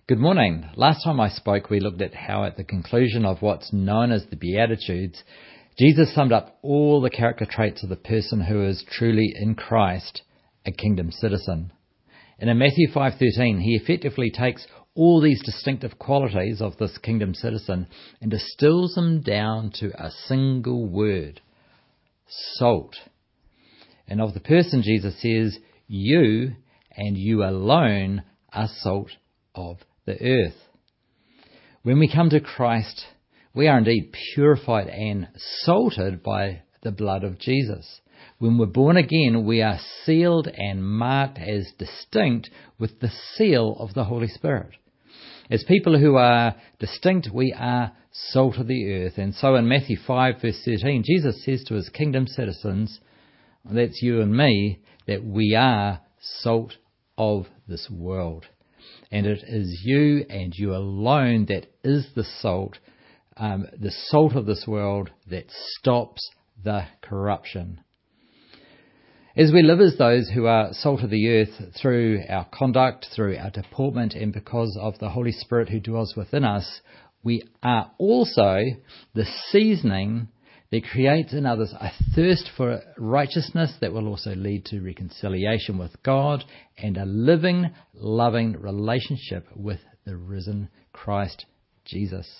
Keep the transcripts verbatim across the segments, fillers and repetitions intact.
Good morning. Last time I spoke, we looked at how at the conclusion of what's known as the Beatitudes, Jesus summed up all the character traits of the person who is truly in Christ, a kingdom citizen. And in Matthew five thirteen, he effectively takes all these distinctive qualities of this kingdom citizen and distills them down to a single word: salt. And of the person, Jesus says, you and you alone are salt of the earth. When we come to Christ, we are indeed purified and salted by the blood of Jesus. When we're born again, we are sealed and marked as distinct with the seal of the Holy Spirit. As people who are distinct, we are salt of the earth. And so in Matthew five verse thirteen, Jesus says to his kingdom citizens, that's you and me, that we are salt of this world. And it is you and you alone that is the salt, um, the salt of this world that stops the corruption. As we live as those who are salt of the earth through our conduct, through our deportment, and because of the Holy Spirit who dwells within us, we are also the seasoning that creates in others a thirst for righteousness that will also lead to reconciliation with God and a living, loving relationship with the risen Christ Jesus.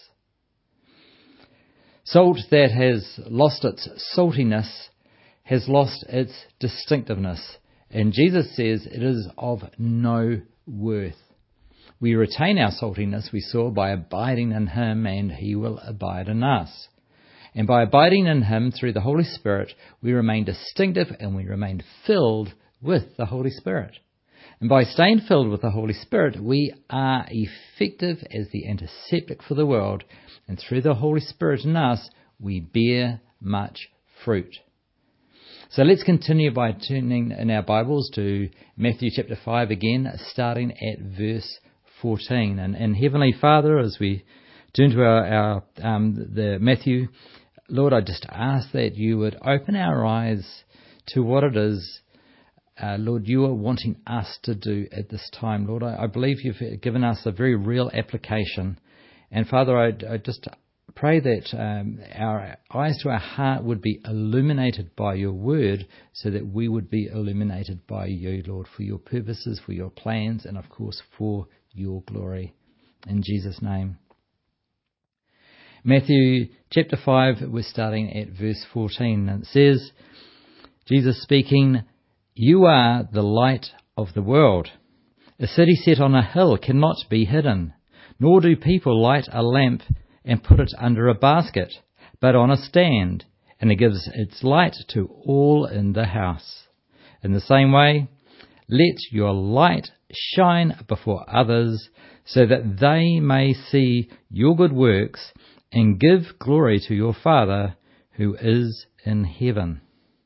Salt that has lost its saltiness has lost its distinctiveness, and Jesus says it is of no worth. We retain our saltiness, we saw, by abiding in Him, and He will abide in us. And by abiding in Him through the Holy Spirit, we remain distinctive and we remain filled with the Holy Spirit. And by staying filled with the Holy Spirit, we are effective as the antiseptic for the world. And through the Holy Spirit in us, we bear much fruit. So let's continue by turning in our Bibles to Matthew chapter five again, starting at verse fourteen. And, and Heavenly Father, as we turn to our, our um, the Matthew, Lord, I just ask that you would open our eyes to what it is, uh, Lord, you are wanting us to do at this time. Lord, I, I believe you've given us a very real application. And Father, I, I just pray that um, our eyes to our heart would be illuminated by your word so that we would be illuminated by you, Lord, for your purposes, for your plans, and of course for your glory. In Jesus' name. Matthew chapter five, we're starting at verse fourteen, and it says, Jesus speaking, you are the light of the world. A city set on a hill cannot be hidden, nor do people light a lamp and put it under a basket, but on a stand, and it gives its light to all in the house. In the same way, let your light shine before others, so that they may see your good works and give glory to your Father who is in heaven.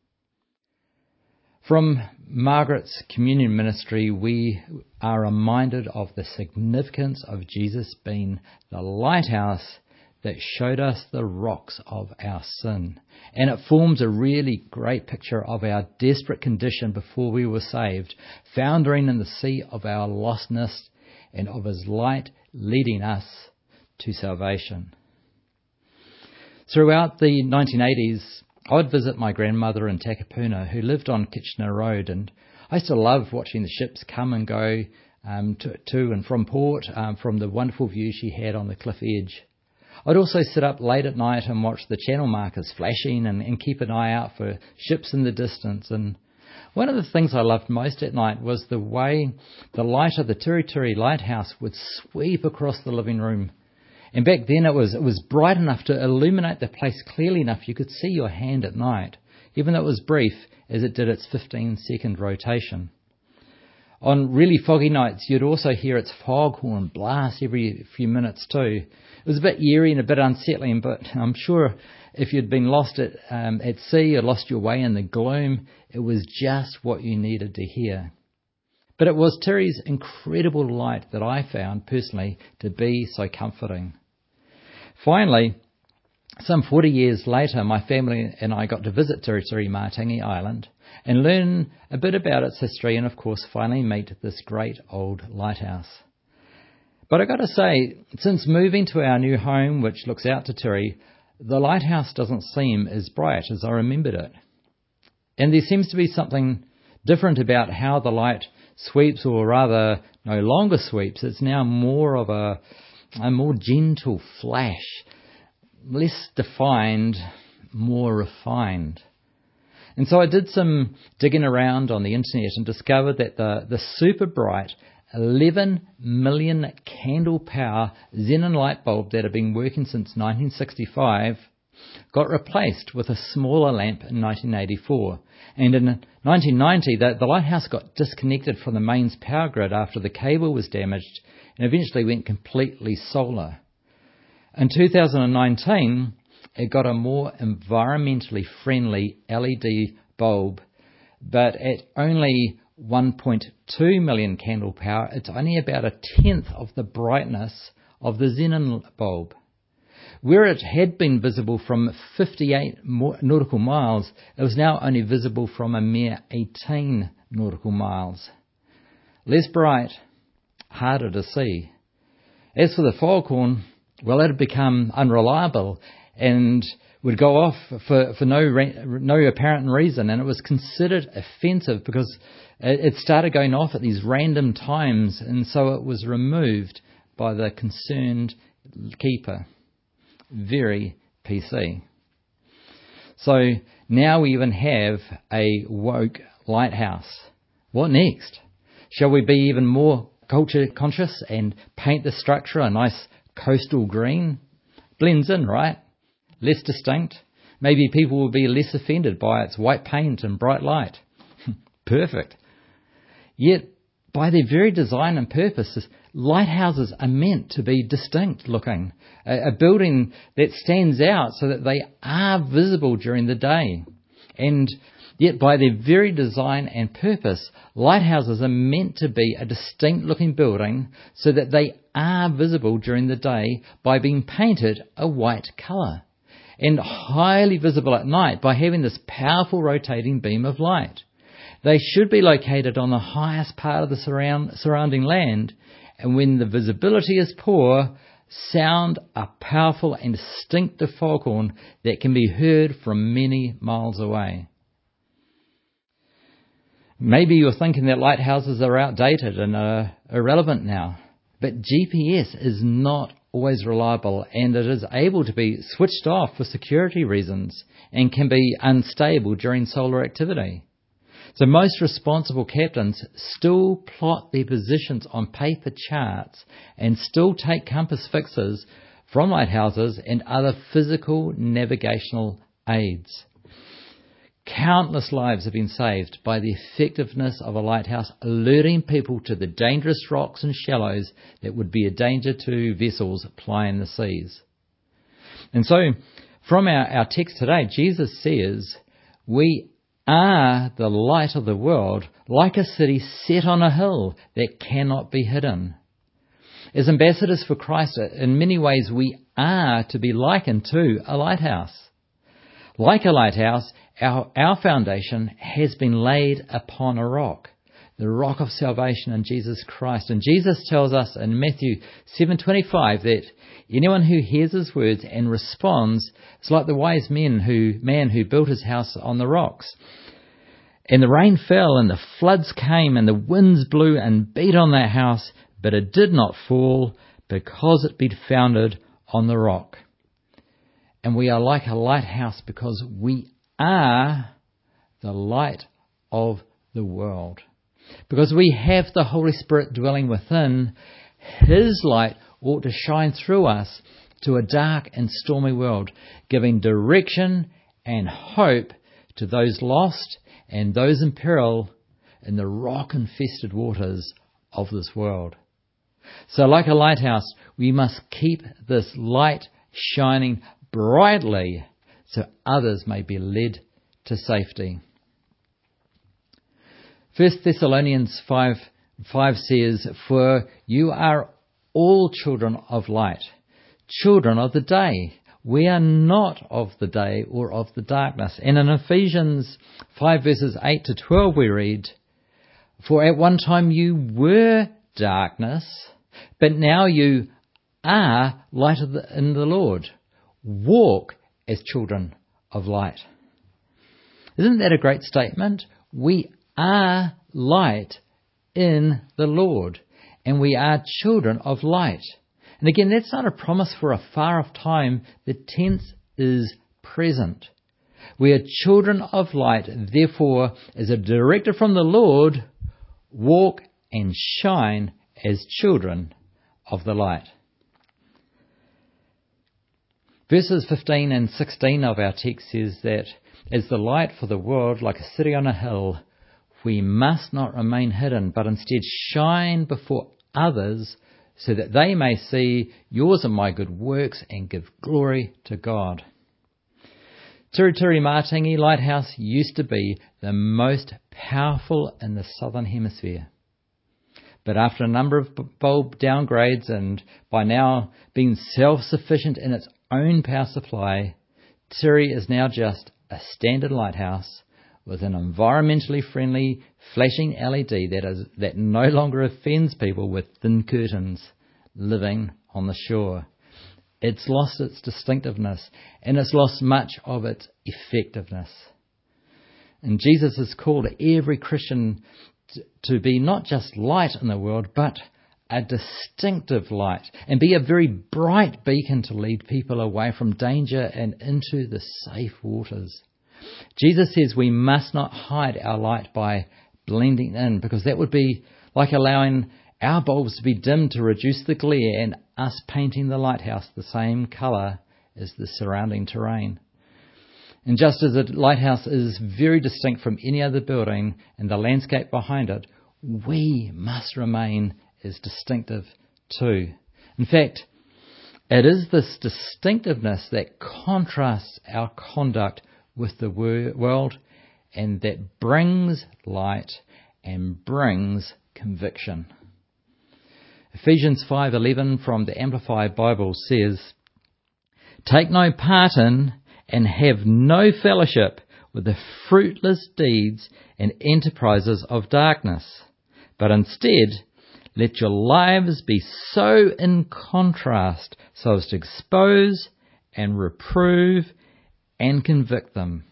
From Margaret's communion ministry, we are reminded of the significance of Jesus being the lighthouse that showed us the rocks of our sin. And it forms a really great picture of our desperate condition before we were saved, foundering in the sea of our lostness and of His light leading us to salvation. Throughout the nineteen eighties, I would visit my grandmother in Takapuna, who lived on Kitchener Road, and I used to love watching the ships come and go um, to, to and from port um, from the wonderful view she had on the cliff edge. I'd also sit up late at night and watch the channel markers flashing and, and keep an eye out for ships in the distance. And one of the things I loved most at night was the way the light of the Turi Turi Lighthouse would sweep across the living room. And back then it was it was bright enough to illuminate the place clearly enough you could see your hand at night, even though it was brief as it did its fifteen second rotation. On really foggy nights, you'd also hear its foghorn blast every few minutes too. It was a bit eerie and a bit unsettling, but I'm sure if you'd been lost at, um, at sea or lost your way in the gloom, it was just what you needed to hear. But it was Tiri's incredible light that I found personally to be so comforting. Finally, some forty years later, my family and I got to visit Tiri Tiri Matangi Island and learn a bit about its history and, of course, finally meet this great old lighthouse. But I got to say, since moving to our new home, which looks out to Tirri, the lighthouse doesn't seem as bright as I remembered it. And there seems to be something different about how the light sweeps, or rather no longer sweeps. It's now more of a, a more gentle flash, less defined, more refined. And so I did some digging around on the internet and discovered that the, the super bright eleven million candle power xenon light bulb that had been working since nineteen sixty-five got replaced with a smaller lamp in nineteen eighty-four. And in nineteen ninety, the, the lighthouse got disconnected from the mains power grid after the cable was damaged and eventually went completely solar. In two thousand nineteen, it got a more environmentally friendly L E D bulb, but at only one point two million candle power, it's only about a tenth of the brightness of the xenon bulb. Where it had been visible from fifty-eight nautical miles, it was now only visible from a mere eighteen nautical miles. Less bright, harder to see. As for the foghorn, well, it had become unreliable and would go off for, for no no apparent reason, and it was considered offensive because it started going off at these random times, and so it was removed by the concerned keeper. Very P C. So now we even have a woke lighthouse. What next? Shall we be even more culture conscious and paint the structure a nice coastal green? Blends in, right? Less distinct. Maybe people will be less offended by its white paint and bright light. Perfect. Yet, by their very design and purpose, lighthouses are meant to be distinct looking. A, a building that stands out so that they are visible during the day. And yet, by their very design and purpose, lighthouses are meant to be a distinct looking building so that they are visible during the day by being painted a white colour, and highly visible at night by having this powerful rotating beam of light. They should be located on the highest part of the surround, surrounding land, and when the visibility is poor, sound a powerful and distinctive foghorn that can be heard from many miles away. Maybe you're thinking that lighthouses are outdated and are irrelevant now, but G P S is not always reliable, and it is able to be switched off for security reasons and can be unstable during solar activity. So most responsible captains still plot their positions on paper charts and still take compass fixes from lighthouses and other physical navigational aids. Countless lives have been saved by the effectiveness of a lighthouse alerting people to the dangerous rocks and shallows that would be a danger to vessels plying the seas. And so, from our, our text today, Jesus says, we are the light of the world, like a city set on a hill that cannot be hidden. As ambassadors for Christ, in many ways we are to be likened to a lighthouse. Like a lighthouse, our, our foundation has been laid upon a rock, the rock of salvation in Jesus Christ. And Jesus tells us in Matthew seven twenty-five that anyone who hears his words and responds is like the wise man who, man who built his house on the rocks. And the rain fell and the floods came and the winds blew and beat on that house, but it did not fall because it been founded on the rock. And we are like a lighthouse because we are the light of the world. Because we have the Holy Spirit dwelling within, His light ought to shine through us to a dark and stormy world, giving direction and hope to those lost and those in peril in the rock-infested waters of this world. So like a lighthouse, we must keep this light shining brightly so others may be led to safety. First Thessalonians five, five says, "For you are all children of light, children of the day. We are not of the day or of the darkness." And in Ephesians five verses eight to twelve we read, "For at one time you were darkness, But now you are light of the, in the Lord. Walk as children of light. Isn't that a great statement? We are light in the Lord, and we are children of light. And again, that's not a promise for a far off time. The tense is present. We are children of light, therefore, as a directive from the Lord, walk and shine as children of the light. Verses fifteen and sixteen of our text says that, as the light for the world, like a city on a hill, we must not remain hidden, but instead shine before others so that they may see yours and my good works and give glory to God. Tiritiri Matangi Lighthouse used to be the most powerful in the Southern Hemisphere. But after a number of bulb downgrades and by now being self-sufficient in its own power supply, Tiri is now just a standard lighthouse with an environmentally friendly flashing L E D that is that no longer offends people with thin curtains living on the shore. It's lost its distinctiveness and it's lost much of its effectiveness. And Jesus has called every Christian to be not just light in the world, but a distinctive light, and be a very bright beacon to lead people away from danger and into the safe waters. Jesus says we must not hide our light by blending in, because that would be like allowing our bulbs to be dimmed to reduce the glare and us painting the lighthouse the same colour as the surrounding terrain. And just as a lighthouse is very distinct from any other building and the landscape behind it, we must remain as distinctive too. In fact, it is this distinctiveness that contrasts our conduct with the world and that brings light and brings conviction. Ephesians five eleven from the Amplified Bible says, "Take no part in and have no fellowship with the fruitless deeds and enterprises of darkness, but instead let your lives be so in contrast so as to expose and reprove and convict them."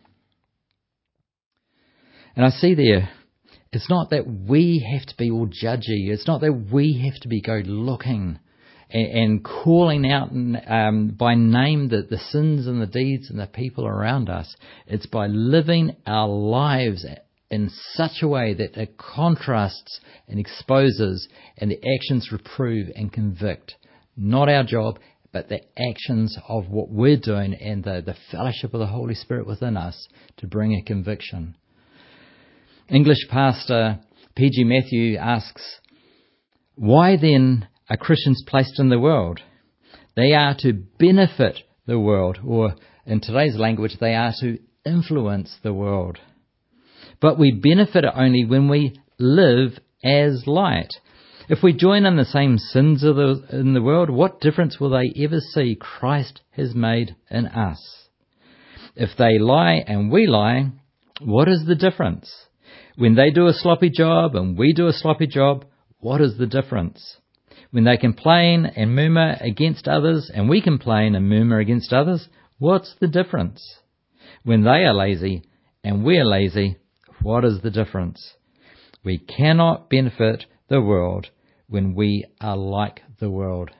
And I see there, it's not that we have to be all judgy. It's not that we have to be go looking and, and calling out um, by name the, the sins and the deeds and the people around us. It's by living our lives in such a way that it contrasts and exposes and the actions reprove and convict. Not our job, but the actions of what we're doing and the, the fellowship of the Holy Spirit within us to bring a conviction. English pastor P G Matthew asks, why then are Christians placed in the world? They are to benefit the world, or in today's language, they are to influence the world. But we benefit it only when we live as light. If we join in the same sins of the, in the world, what difference will they ever see Christ has made in us? If they lie and we lie, what is the difference? When they do a sloppy job and we do a sloppy job, what is the difference? When they complain and murmur against others and we complain and murmur against others, what's the difference? When they are lazy and we are lazy, what is the difference? We cannot benefit the world when we are like the world.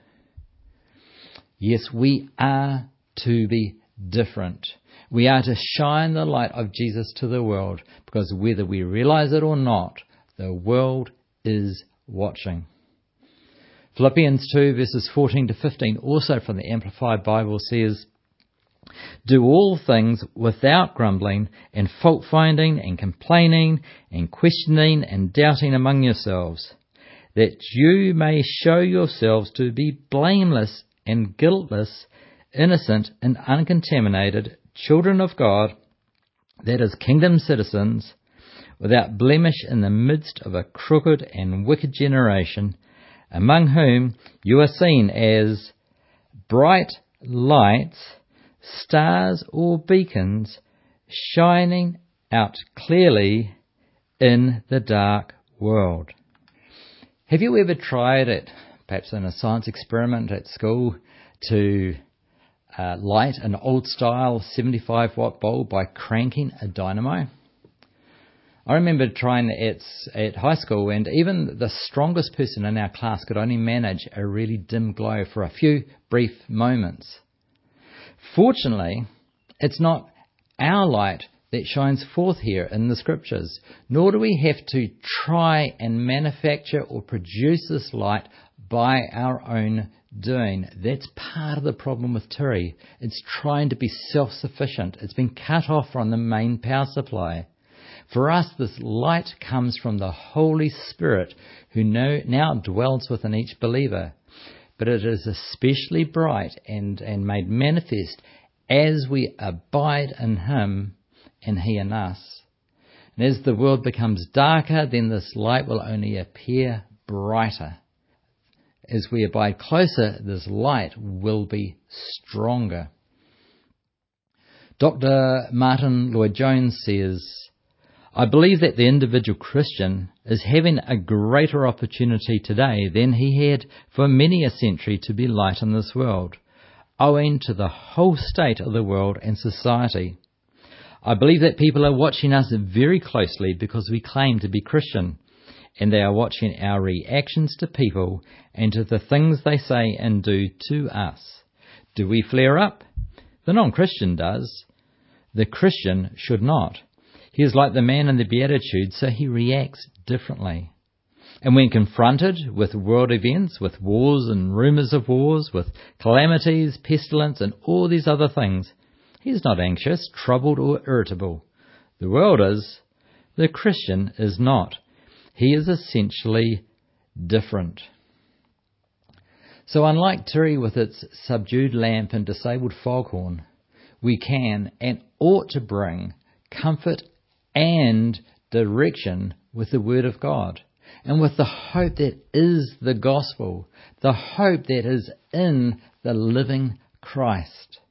Yes, we are to be different. We are to shine the light of Jesus to the world, because whether we realize it or not, the world is watching. Philippians two verses fourteen to fifteen, also from the Amplified Bible, says, "Do all things without grumbling and fault-finding and complaining and questioning and doubting among yourselves, that you may show yourselves to be blameless and guiltless, innocent and uncontaminated, children of God, that is, kingdom citizens, without blemish in the midst of a crooked and wicked generation, among whom you are seen as bright lights, stars or beacons, shining out clearly in the dark world." Have you ever tried at perhaps in a science experiment at school, to uh, light an old-style seventy-five watt bulb by cranking a dynamo. I remember trying at, at high school, and even the strongest person in our class could only manage a really dim glow for a few brief moments. Fortunately, it's not our light that shines forth here in the Scriptures, nor do we have to try and manufacture or produce this light by our own doing. That's part of the problem with Turi. It's trying to be self-sufficient. It's been cut off from the main power supply. For us, this light comes from the Holy Spirit, who now dwells within each believer. But it is especially bright and, and made manifest as we abide in Him and He in us. And as the world becomes darker, then this light will only appear brighter. As we abide closer, this light will be stronger. Doctor Martin Lloyd-Jones says, I believe that the individual Christian is having a greater opportunity today than he had for many a century to be light in this world, owing to the whole state of the world and society. I believe that people are watching us very closely because we claim to be Christian, and they are watching our reactions to people and to the things they say and do to us. Do we flare up? The non-Christian does. The Christian should not. He is like the man in the Beatitudes, so he reacts differently. And when confronted with world events, with wars and rumours of wars, with calamities, pestilence, and all these other things, he is not anxious, troubled, or irritable. The world is. The Christian is not. He is essentially different. So unlike Turi with its subdued lamp and disabled foghorn, we can and ought to bring comfort and direction with the Word of God, and with the hope that is the gospel, the hope that is in the living Christ.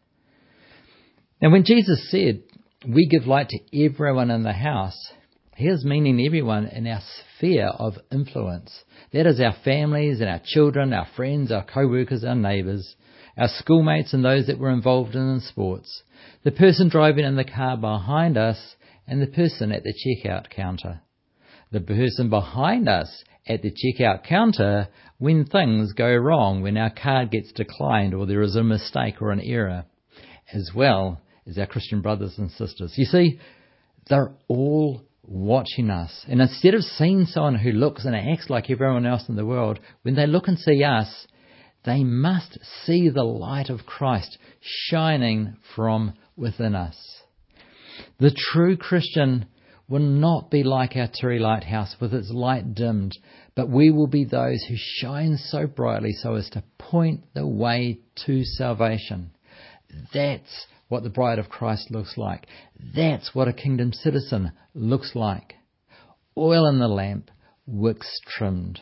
Now, when Jesus said, we give light to everyone in the house, He is meaning everyone in our sphere of influence. That is our families and our children, our friends, our co-workers, our neighbours, our schoolmates and those that were involved in sports, the person driving in the car behind us, and the person at the checkout counter. The person behind us at the checkout counter when things go wrong, when our card gets declined or there is a mistake or an error, as well as our Christian brothers and sisters. You see, they're all watching us. And instead of seeing someone who looks and acts like everyone else in the world, when they look and see us, they must see the light of Christ shining from within us. The true Christian will not be like our Turi lighthouse with its light dimmed, but we will be those who shine so brightly so as to point the way to salvation. That's what the bride of Christ looks like. That's what a kingdom citizen looks like. Oil in the lamp, wicks trimmed.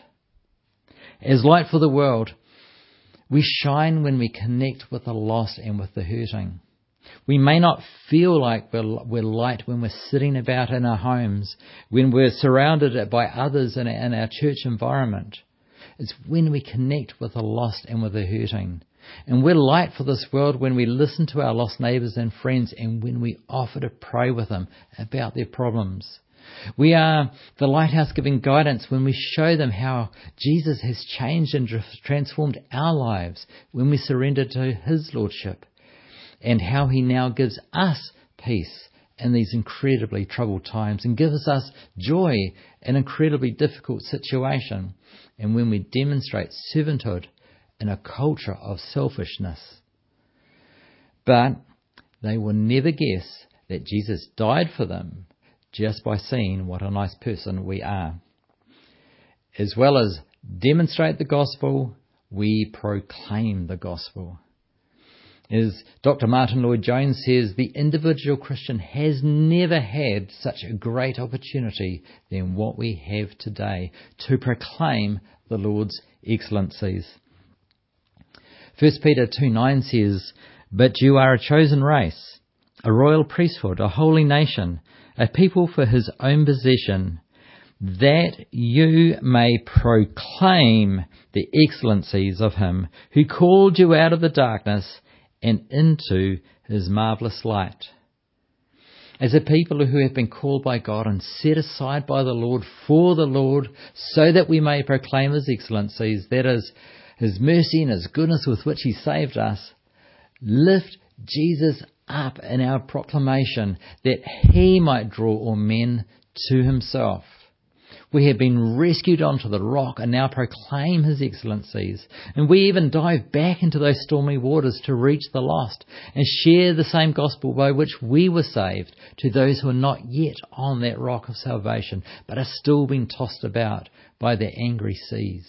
As light for the world, we shine when we connect with the lost and with the hurting. We may not feel like we're, we're light when we're sitting about in our homes, when we're surrounded by others in our, in our church environment. It's when we connect with the lost and with the hurting. And we're light for this world when we listen to our lost neighbours and friends and when we offer to pray with them about their problems. We are the lighthouse giving guidance when we show them how Jesus has changed and transformed our lives when we surrender to His Lordship, and how He now gives us peace in these incredibly troubled times and gives us joy in an incredibly difficult situation, and when we demonstrate servanthood in a culture of selfishness. But they will never guess that Jesus died for them just by seeing what a nice person we are. As well as demonstrate the gospel, we proclaim the gospel. As Doctor Martin Lloyd-Jones says, the individual Christian has never had such a great opportunity than what we have today to proclaim the Lord's excellencies. First Peter two nine says, "But you are a chosen race, a royal priesthood, a holy nation, a people for His own possession, that you may proclaim the excellencies of him who called you out of the darkness and into his marvellous light. As a people who have been called by God and set aside by the Lord for the Lord, so that we may proclaim his excellencies, that is, his mercy and his goodness with which he saved us, lift Jesus up in our proclamation, that he might draw all men to himself. We have been rescued onto the rock and now proclaim his excellencies. And we even dive back into those stormy waters to reach the lost and share the same gospel by which we were saved to those who are not yet on that rock of salvation, but are still being tossed about by the angry seas.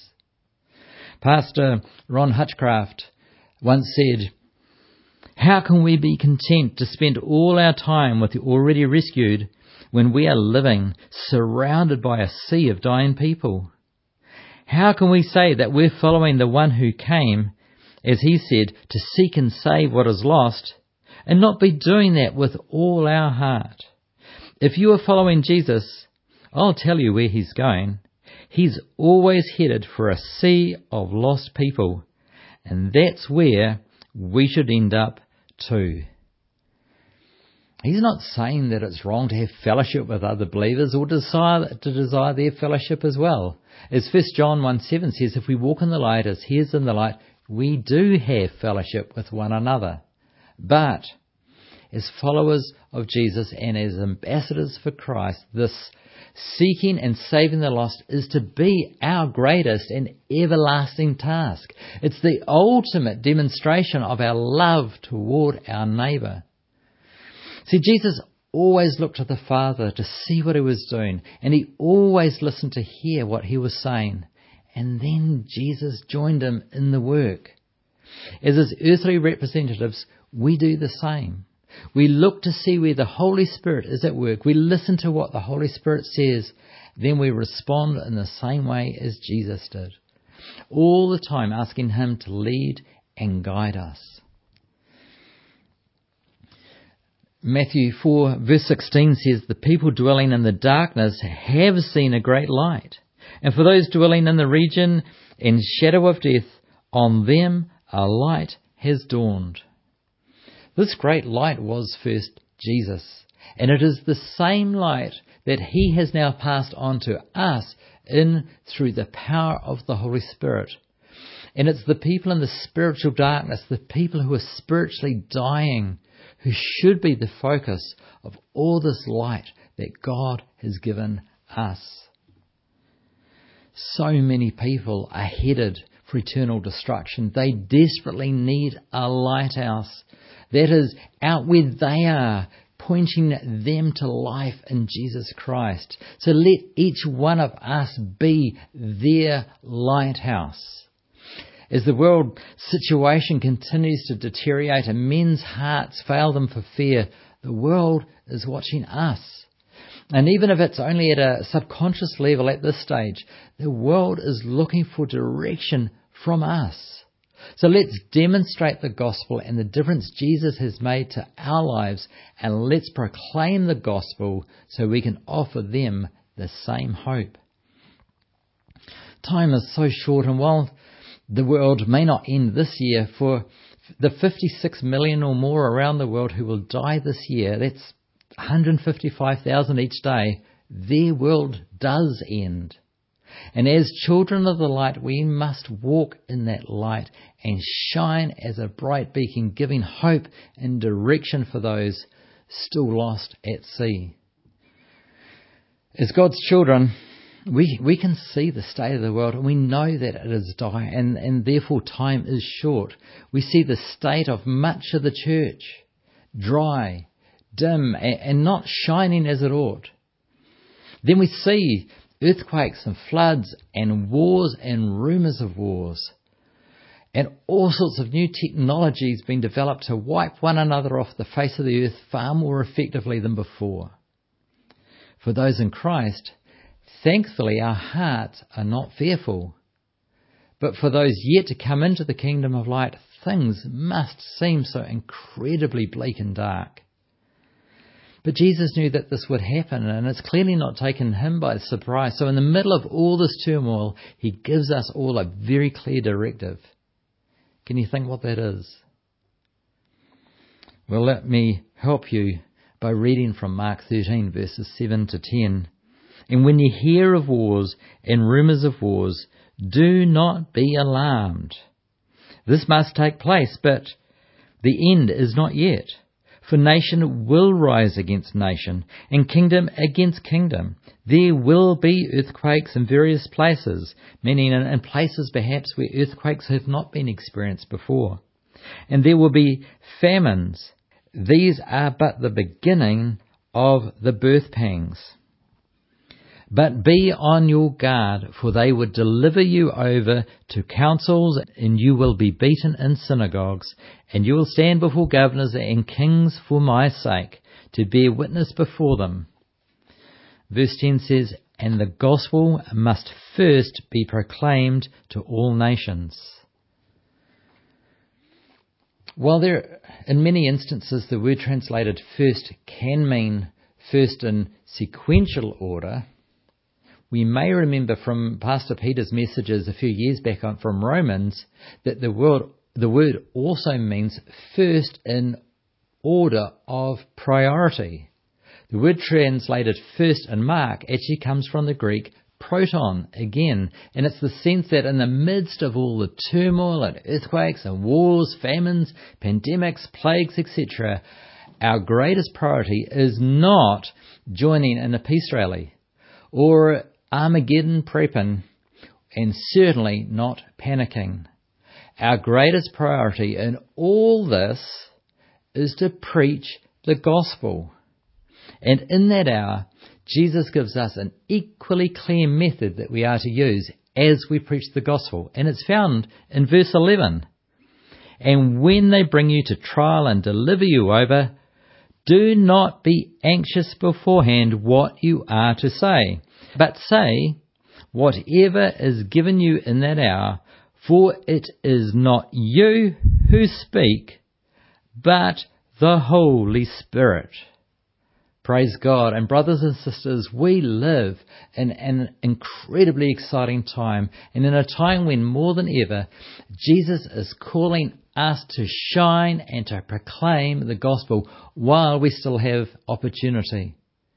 Pastor Ron Hutchcraft once said, "How can we be content to spend all our time with the already rescued when we are living surrounded by a sea of dying people? How can we say that we're following the one who came, as he said, to seek and save what is lost, and not be doing that with all our heart? If you are following Jesus, I'll tell you where he's going. He's always headed for a sea of lost people, and that's where we should end up too." He's not saying that it's wrong to have fellowship with other believers or desire to desire their fellowship as well. As First John one seven says, if we walk in the light as he is in the light, we do have fellowship with one another. But as followers of Jesus and as ambassadors for Christ, this seeking and saving the lost is to be our greatest and everlasting task. It's the ultimate demonstration of our love toward our neighbour. See, Jesus always looked to the Father to see what he was doing, and he always listened to hear what he was saying. And then Jesus joined him in the work. As his earthly representatives, we do the same. We look to see where the Holy Spirit is at work. We listen to what the Holy Spirit says. Then we respond in the same way as Jesus did, all the time asking him to lead and guide us. Matthew four verse sixteen says, "The people dwelling in the darkness have seen a great light. And for those dwelling in the region and shadow of death, on them a light has dawned." This great light was first Jesus, and it is the same light that he has now passed on to us in through the power of the Holy Spirit. And it's the people in the spiritual darkness, the people who are spiritually dying, who should be the focus of all this light that God has given us. So many people are headed for eternal destruction. They desperately need a lighthouse that is out where they are, pointing them to life in Jesus Christ. So let each one of us be their lighthouse. As the world situation continues to deteriorate and men's hearts fail them for fear, the world is watching us. And even if it's only at a subconscious level at this stage, the world is looking for direction from us. So let's demonstrate the gospel and the difference Jesus has made to our lives, and let's proclaim the gospel so we can offer them the same hope. Time is so short, and while the world may not end this year, for the fifty-six million or more around the world who will die this year, that's one hundred fifty-five thousand each day, their world does end. And as children of the light, we must walk in that light and shine as a bright beacon, giving hope and direction for those still lost at sea. As God's children, We we can see the state of the world, and we know that it is dying, and, and therefore time is short. We see the state of much of the church, dry, dim, and, and not shining as it ought. Then we see earthquakes and floods and wars and rumours of wars, and all sorts of new technologies being developed to wipe one another off the face of the earth far more effectively than before. For those in Christ, thankfully, our hearts are not fearful. But for those yet to come into the kingdom of light, things must seem so incredibly bleak and dark. But Jesus knew that this would happen, and it's clearly not taken him by surprise. So in the middle of all this turmoil, he gives us all a very clear directive. Can you think what that is? Well, let me help you by reading from Mark thirteen, verses seven to ten. And when you hear of wars and rumours of wars, do not be alarmed. This must take place, but the end is not yet. For nation will rise against nation, and kingdom against kingdom. There will be earthquakes in various places, meaning in places perhaps where earthquakes have not been experienced before. And there will be famines. These are but the beginning of the birth pangs. But be on your guard, for they would deliver you over to councils, and you will be beaten in synagogues, and you will stand before governors and kings for my sake, to bear witness before them. Verse ten says, and the gospel must first be proclaimed to all nations. While there, in many instances, the word translated first can mean first in sequential order, we may remember from Pastor Peter's messages a few years back on from Romans that the word, the word also means first in order of priority. The word translated first in Mark actually comes from the Greek proton again, and it's the sense that in the midst of all the turmoil and earthquakes and wars, famines, pandemics, plagues, et cetera, our greatest priority is not joining in a peace rally or Armageddon prepping, and certainly not panicking. Our greatest priority in all this is to preach the gospel. And in that hour, Jesus gives us an equally clear method that we are to use as we preach the gospel. And it's found in verse eleven. And when they bring you to trial and deliver you over, do not be anxious beforehand what you are to say. But say whatever is given you in that hour, for it is not you who speak, but the Holy Spirit. Praise God. And brothers and sisters, we live in an incredibly exciting time, and in a time when more than ever, Jesus is calling us to shine and to proclaim the gospel while we still have opportunity.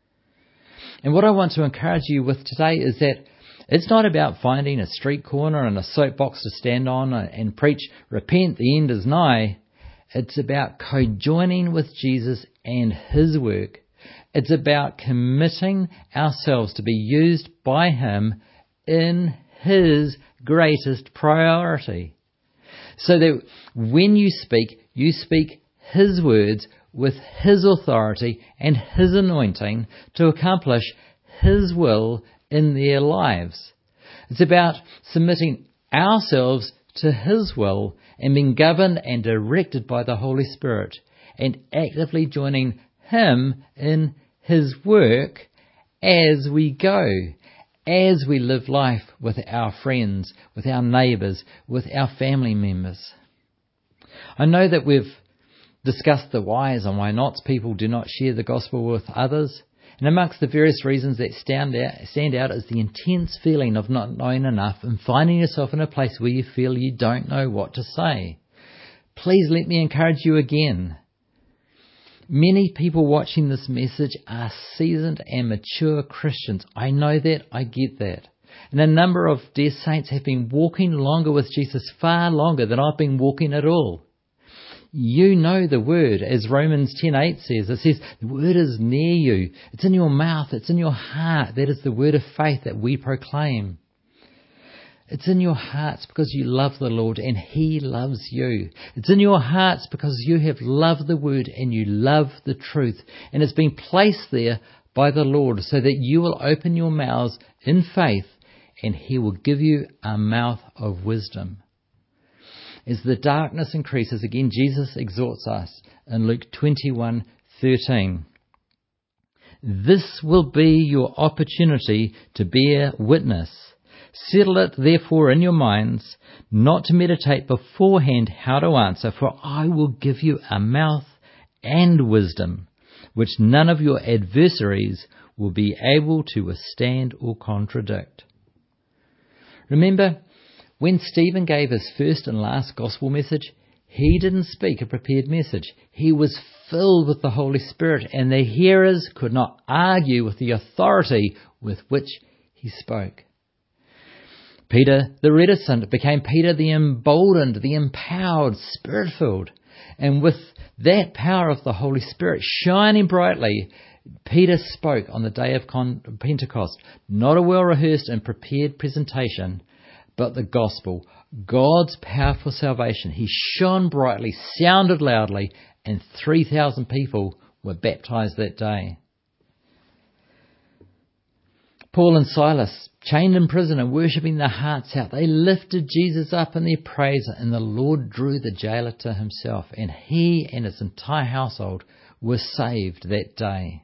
And what I want to encourage you with today is that it's not about finding a street corner and a soapbox to stand on and preach, repent, the end is nigh. It's about co-joining with Jesus and his work. It's about committing ourselves to be used by him in his greatest priority. So that when you speak, you speak his words with his authority and his anointing to accomplish his will in their lives. It's about submitting ourselves to his will and being governed and directed by the Holy Spirit, and actively joining him in his work as we go, as we live life with our friends, with our neighbours, with our family members. I know that we've discussed the whys and why nots people do not share the gospel with others. And amongst the various reasons that stand out, stand out is the intense feeling of not knowing enough and finding yourself in a place where you feel you don't know what to say. Please let me encourage you again. Many people watching this message are seasoned and mature Christians. I know that, I get that. And a number of dear saints have been walking longer with Jesus, far longer than I've been walking at all. You know the word, as Romans ten eight says. It says, the word is near you. It's in your mouth. It's in your heart. That is the word of faith that we proclaim. It's in your hearts because you love the Lord and he loves you. It's in your hearts because you have loved the word and you love the truth. And it's been placed there by the Lord so that you will open your mouths in faith and he will give you a mouth of wisdom. As the darkness increases, again, Jesus exhorts us in Luke twenty-one thirteen. This will be your opportunity to bear witness. Settle it therefore in your minds, not to meditate beforehand how to answer, for I will give you a mouth and wisdom. which none of your adversaries will be able to withstand or contradict. Remember, when Stephen gave his first and last gospel message, he didn't speak a prepared message. He was filled with the Holy Spirit, and the hearers could not argue with the authority with which he spoke. Peter the reticent became Peter the emboldened, the empowered, Spirit-filled. And with that power of the Holy Spirit shining brightly, Peter spoke on the day of Pentecost, not a well-rehearsed and prepared presentation, but the gospel, God's power for salvation. He shone brightly, sounded loudly, and three thousand people were baptized that day. Paul and Silas, chained in prison and worshipping their hearts out, they lifted Jesus up in their praise, and the Lord drew the jailer to himself, and he and his entire household were saved that day.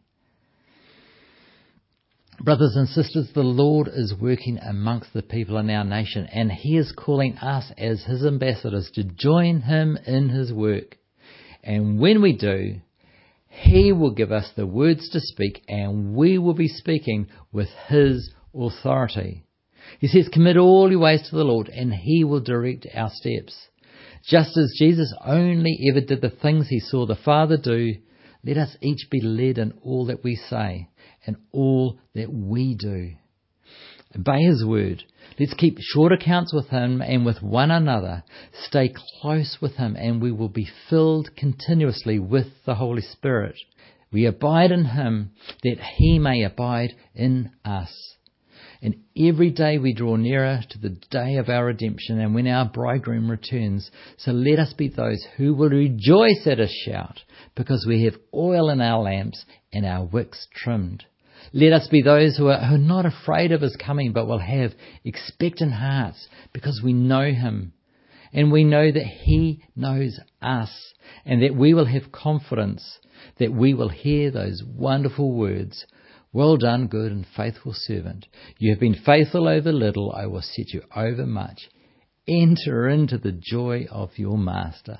Brothers and sisters, the Lord is working amongst the people in our nation, and he is calling us as his ambassadors to join him in his work. And when we do, he will give us the words to speak, and we will be speaking with his authority. He says, commit all your ways to the Lord, and he will direct our steps. Just as Jesus only ever did the things he saw the Father do, let us each be led in all that we say and all that we do. Obey his word. Let's keep short accounts with him and with one another. Stay close with him, and we will be filled continuously with the Holy Spirit. We abide in him that he may abide in us. And every day we draw nearer to the day of our redemption and when our bridegroom returns. So let us be those who will rejoice at his shout, because we have oil in our lamps and our wicks trimmed. Let us be those who are, who are not afraid of his coming, but will have expectant hearts, because we know him and we know that he knows us, and that we will have confidence that we will hear those wonderful words, well done, good and faithful servant. You have been faithful over little, I will set you over much. Enter into the joy of your master.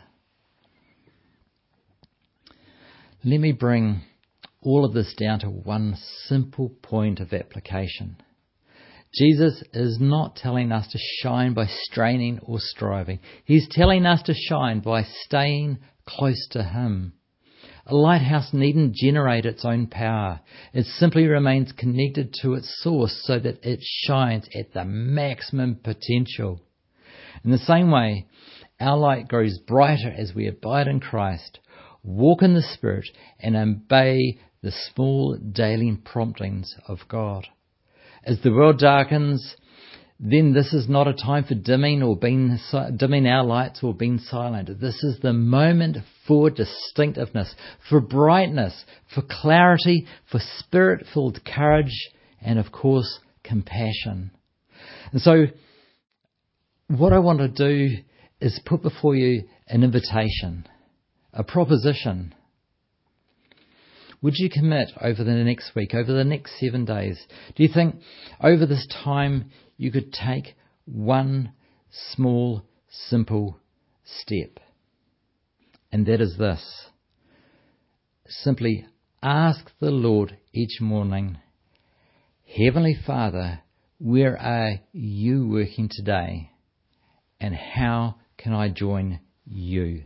Let me bring all of this down to one simple point of application. Jesus is not telling us to shine by straining or striving. He's telling us to shine by staying close to him. A lighthouse needn't generate its own power. It simply remains connected to its source so that it shines at the maximum potential. In the same way, our light grows brighter as we abide in Christ, walk in the Spirit, and obey the small daily promptings of God. As the world darkens, then this is not a time for dimming or being dimming our lights or being silent. This is the moment for distinctiveness, for brightness, for clarity, for Spirit-filled courage, and of course, compassion. And so, what I want to do is put before you an invitation, a proposition. Would you commit over the next week, over the next seven days? Do you think over this time you could take one small, simple step? And that is this. Simply ask the Lord each morning, Heavenly Father, where are you working today? And how can I join you?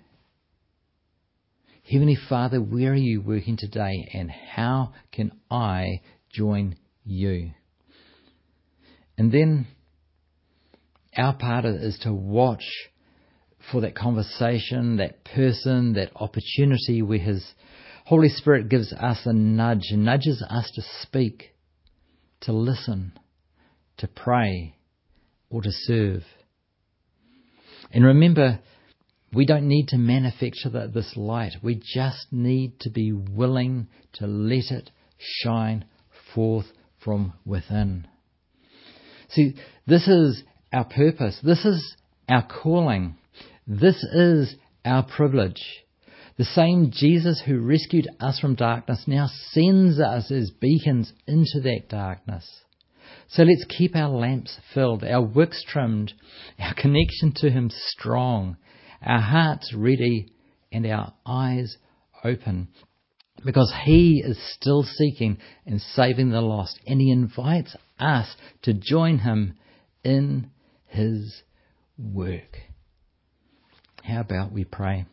Heavenly Father, where are you working today, and how can I join you? And then our part is to watch for that conversation, that person, that opportunity where his Holy Spirit gives us a nudge and nudges us to speak, to listen, to pray, or to serve. And remember, we don't need to manufacture the, this light. We just need to be willing to let it shine forth from within. See, this is our purpose. This is our calling. This is our privilege. The same Jesus who rescued us from darkness now sends us as beacons into that darkness. So let's keep our lamps filled, our wicks trimmed, our connection to him strong, our hearts ready, and our eyes open, because he is still seeking and saving the lost, and he invites us to join him in his work. How about we pray?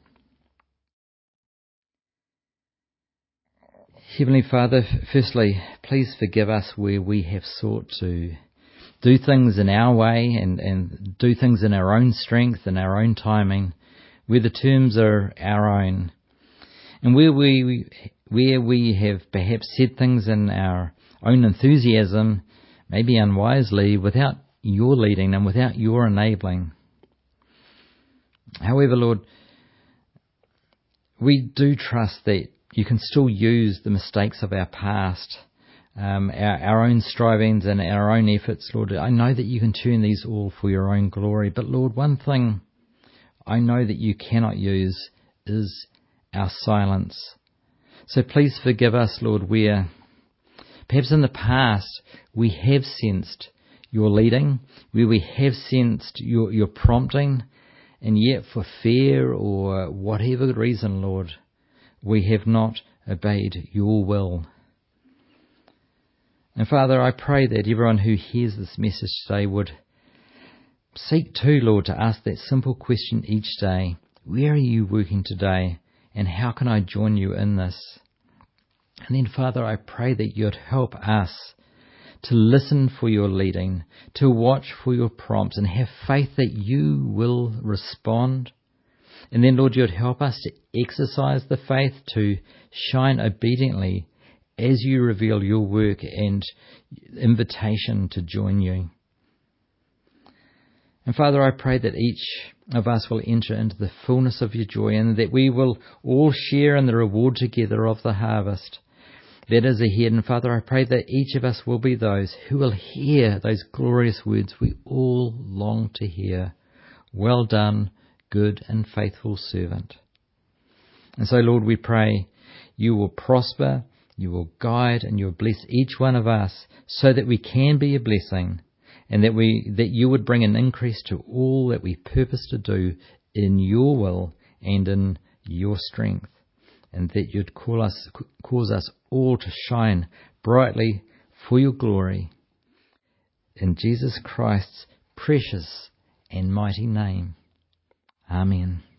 Heavenly Father, firstly, please forgive us where we have sought to do things in our way and, and do things in our own strength and our own timing, where the terms are our own, and where we where we have perhaps said things in our own enthusiasm, maybe unwisely, without your leading and without your enabling. However, Lord, we do trust that you can still use the mistakes of our past, um, our, our own strivings and our own efforts, Lord. I know that you can turn these all for your own glory, but Lord, one thing I know that you cannot use is our silence. So please forgive us, Lord, where perhaps in the past we have sensed your leading, where we have sensed your, your prompting, and yet for fear or whatever reason, Lord, we have not obeyed your will. And Father, I pray that everyone who hears this message today would seek too, Lord, to ask that simple question each day: where are you working today, and how can I join you in this? And then, Father, I pray that you'd help us to listen for your leading, to watch for your prompts, and have faith that you will respond. And then, Lord, you'd help us to exercise the faith to shine obediently as you reveal your work and invitation to join you. And Father, I pray that each of us will enter into the fullness of your joy, and that we will all share in the reward together of the harvest that is ahead. And Father, I pray that each of us will be those who will hear those glorious words we all long to hear: well done, good and faithful servant. And so, Lord, we pray you will prosper, you will guide, and you will bless each one of us so that we can be a blessing, and that we that you would bring an increase to all that we purpose to do in your will and in your strength, and that you'd call us, cause us all to shine brightly for your glory. In Jesus Christ's precious and mighty name. Amen.